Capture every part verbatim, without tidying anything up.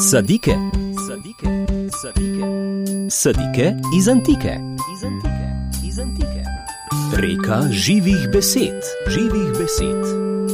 Sadike. Sadike. Sadike. Sadike iz antike. Iz antike. Iz antike. Reka živih besed. Živih besed.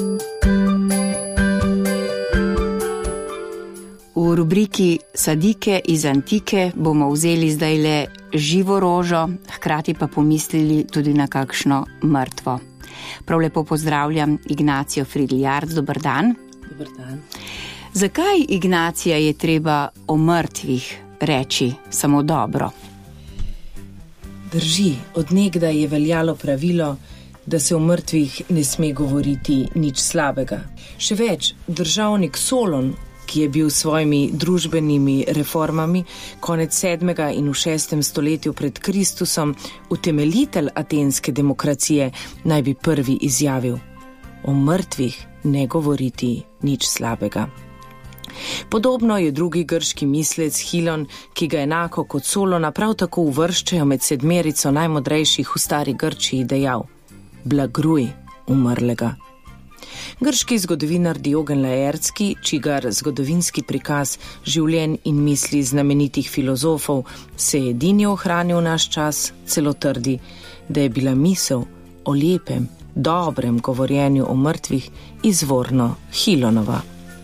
V rubriki Sadike iz antike bomo vzeli zdajle živo rožo, hkrati pa pomislili tudi na kakšno mrtvo. Prav lepo pozdravljam Ignacijo Fridl-Jarc, dober dan. Dober dan. Zakaj, Ignacija, je treba o mrtvih reči samo dobro? Drži, od nekdaj je veljalo pravilo, da se o mrtvih ne sme govoriti nič slabega. Še več, državnik Solon, ki je bil s svojimi družbenimi reformami konec sedmega in v šestem stoletju pred Kristusom utemeljitelj atenske demokracije, naj bi prvi izjavil: o mrtvih ne govoriti nič slabega. Podobno je drugi grški mislec Hilon, ki ga enako kot Solona prav tako uvrščajo med sedmerico najmodrejših v stari Grčiji, dejal: blagruj umrlega. Grški zgodovinar Diogen Laertski, čigar zgodovinski prikaz življenj in misli znamenitih filozofov se je edini ohranil v naš čas, celo trdi, da je bila misel o lepem, dobrem govorjenju o mrtvih izvorno Hilonova.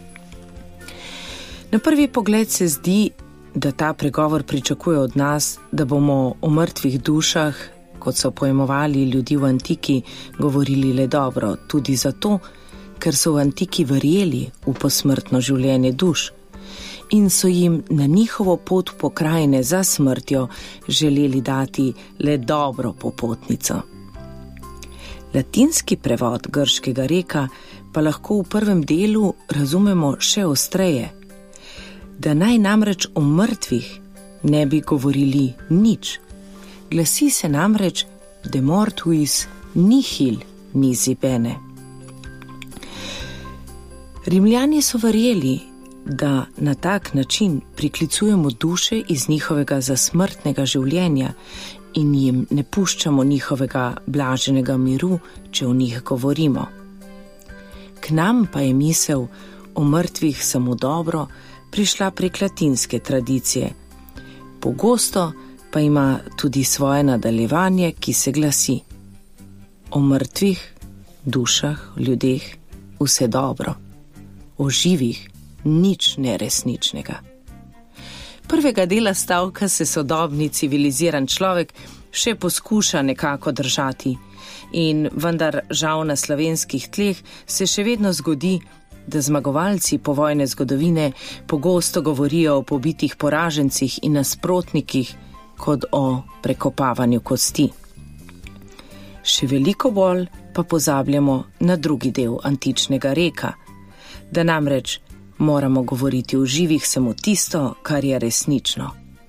Na prvi pogled se zdi, da ta pregovor pričakuje od nas, da bomo o mrtvih dušah, kot so pojmovali ljudi v antiki, govorili le dobro, tudi zato, ker so v antiki verjeli v posmrtno življenje duš in so jim na njihovo pot pokrajine za smrtjo želeli dati le dobro popotnico. Latinski prevod grškega reka pa lahko v prvem delu razumemo še ostreje, da naj namreč o mrtvih ne bi govorili nič. Glasi se namreč de mortuis nihil nisi bene. Rimljani so verjeli, da na tak način priklicujemo duše iz njihovega zasmrtnega življenja in jim ne puščamo njihovega blaženega miru, če o njih govorimo. K nam pa je misel o mrtvih samo dobro prišla prek latinske tradicije. Pogosto pa ima tudi svoje nadaljevanje, ki se glasi: o mrtvih, dušah, ljudeh vse dobro, o živih nič neresničnega. Prvega dela stavka se sodobni civiliziran človek še poskuša nekako držati in vendar žal na slovenskih tleh se še vedno zgodi, da zmagovalci povojne zgodovine pogosto govorijo o pobitih poražencih in nasprotnikih kot o prekopavanju kosti. Še veliko bolj pa pozabljamo na drugi del antičnega reka, da namreč moramo govoriti o živih samo tisto, kar je resnično.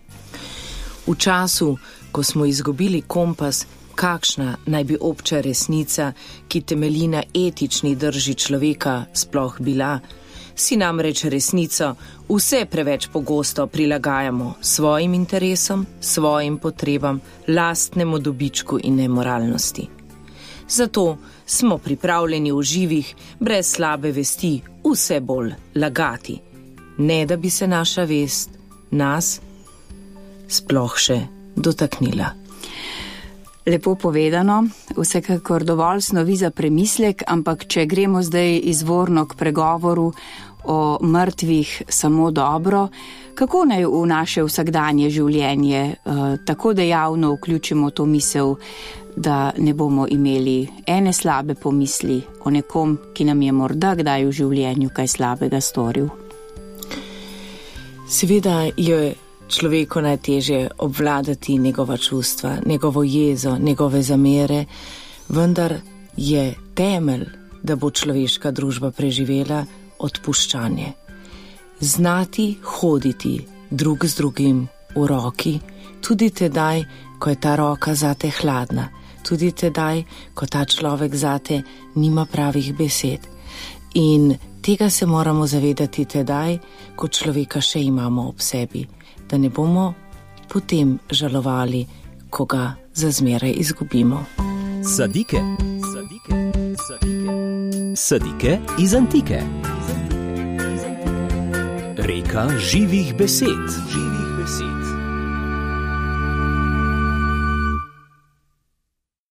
V času, ko smo izgubili kompas, kakšna naj bi obča resnica, ki temelji na etični drži človeka, sploh bila, si namreč resnico vse preveč pogosto prilagajamo svojim interesom, svojim potrebam, lastnemu dobičku in nemoralnosti. Zato smo pripravljeni v živih, brez slabe vesti, vse bolj lagati, ne da bi se naša vest nas sploh še dotaknila. Lepo povedano, vsekakor dovolj snovi za premislek, ampak če gremo zdaj izvorno k pregovoru o mrtvih samo dobro, kako naj v naše vsakdanje življenje eh, tako dejavno vključimo to misel, da ne bomo imeli ene slabe pomisli o nekom, ki nam je morda kdaj v življenju kaj slabega storil? Seveda je človeku najtežje obvladati njegova čustva, njegovo jezo, njegove zamere, vendar je temelj, da bo človeška družba preživela, odpuščanje. Znati hoditi drug z drugim v roki, tudi tedaj, ko je ta roka zate hladna, tudi tedaj, ko ta človek zate nima pravih besed. In tega se moramo zavedati tedaj, ko človeka še imamo ob sebi, da ne bomo potem žalovali, ko ga za zmeraj izgubimo. Sadike. Sadike. Sadike. Sadike iz antike. Reka živih besed. Živih besed.